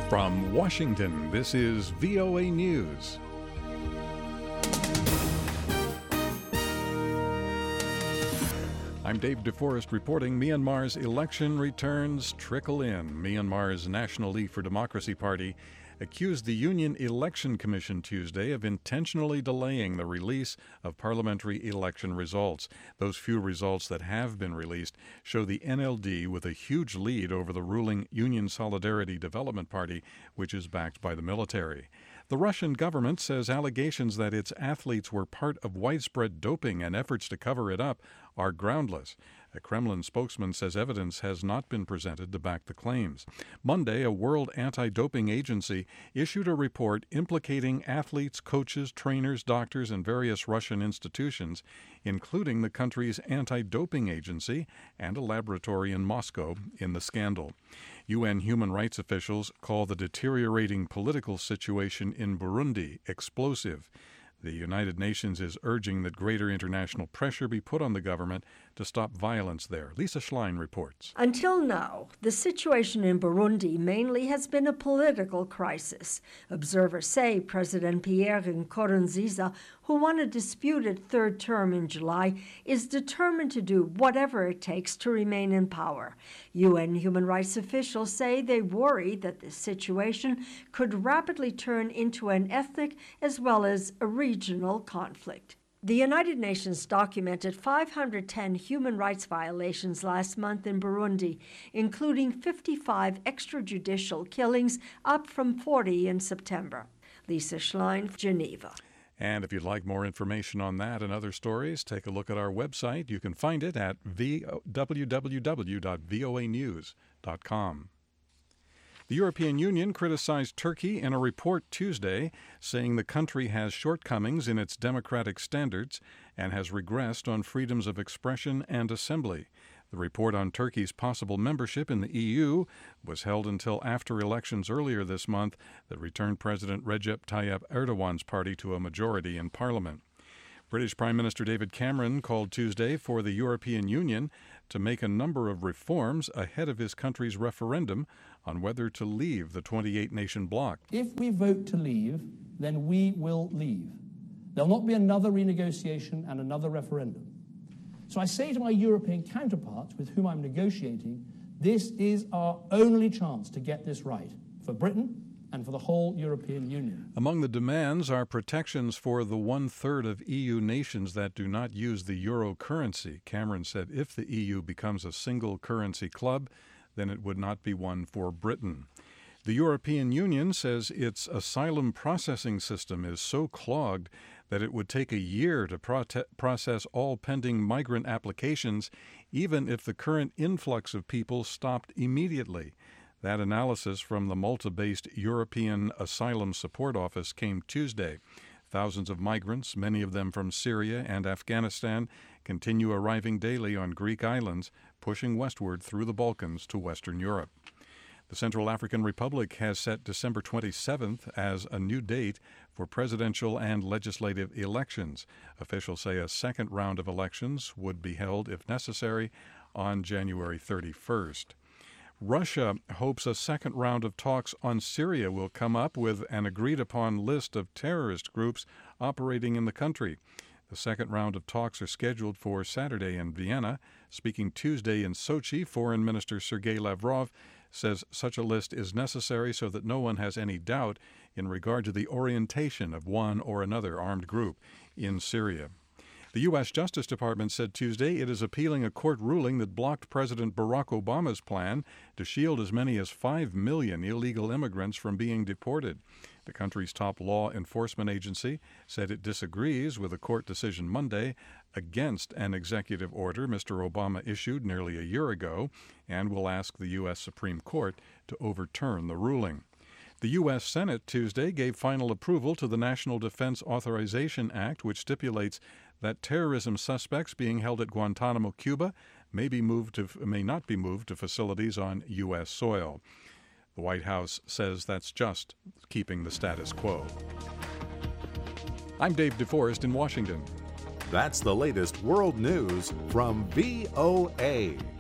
From Washington, this is VOA News. I'm Dave DeForest reporting Myanmar's election returns trickle in. Myanmar's National League for Democracy Party accused the Union Election Commission Tuesday of intentionally delaying the release of parliamentary election results. Those few results that have been released show the NLD with a huge lead over the ruling Union Solidarity Development Party, which is backed by the military. The Russian government says allegations that its athletes were part of widespread doping and efforts to cover it up are groundless. A Kremlin spokesman says evidence has not been presented to back the claims. Monday, a World Anti-Doping Agency issued a report implicating athletes, coaches, trainers, doctors, and various Russian institutions, including the country's anti-doping agency and a laboratory in Moscow, in the scandal. UN human rights officials call the deteriorating political situation in Burundi explosive. The United Nations is urging that greater international pressure be put on the government to stop violence there. Lisa Schlein reports. Until now, the situation in Burundi mainly has been a political crisis. Observers say President Pierre Nkurunziza, who won a disputed third term in July, is determined to do whatever it takes to remain in power. UN human rights officials say they worry that this situation could rapidly turn into an ethnic as well as a regional conflict. The United Nations documented 510 human rights violations last month in Burundi, including 55 extrajudicial killings, up from 40 in September. Lisa Schlein, Geneva. And if you'd like more information on that and other stories, take a look at our website. You can find it at www.voanews.com. The European Union criticized Turkey in a report Tuesday, saying the country has shortcomings in its democratic standards and has regressed on freedoms of expression and assembly. The report on Turkey's possible membership in the EU was held until after elections earlier this month that returned President Recep Tayyip Erdogan's party to a majority in Parliament. British Prime Minister David Cameron called Tuesday for the European Union to make a number of reforms ahead of his country's referendum on whether to leave the 28-nation bloc. If we vote to leave, then we will leave. There'll not be another renegotiation and another referendum. So I say to my European counterparts with whom I'm negotiating, this is our only chance to get this right for Britain and for the whole European Union. Among the demands are protections for the one-third of EU nations that do not use the euro currency. Cameron said if the EU becomes a single currency club, then it would not be one for Britain. The European Union says its asylum processing system is so clogged that it would take a year to process all pending migrant applications, even if the current influx of people stopped immediately. That analysis from the Malta-based European Asylum Support Office came Tuesday. Thousands of migrants, many of them from Syria and Afghanistan, continue arriving daily on Greek islands, pushing westward through the Balkans to Western Europe. The Central African Republic has set December 27th as a new date for presidential and legislative elections. Officials say a second round of elections would be held, if necessary, on January 31st. Russia hopes a second round of talks on Syria will come up with an agreed-upon list of terrorist groups operating in the country. The second round of talks are scheduled for Saturday in Vienna. Speaking Tuesday in Sochi, Foreign Minister Sergei Lavrov says such a list is necessary so that no one has any doubt in regard to the orientation of one or another armed group in Syria. The U.S. Justice Department said Tuesday it is appealing a court ruling that blocked President Barack Obama's plan to shield as many as 5 million illegal immigrants from being deported. The country's top law enforcement agency said it disagrees with a court decision Monday against an executive order Mr. Obama issued nearly a year ago and will ask the U.S. Supreme Court to overturn the ruling. The U.S. Senate Tuesday gave final approval to the National Defense Authorization Act, which stipulates that terrorism suspects being held at Guantanamo, Cuba, may not be moved to facilities on U.S. soil. The White House says that's just keeping the status quo. I'm Dave DeForest in Washington. That's the latest world news from VOA.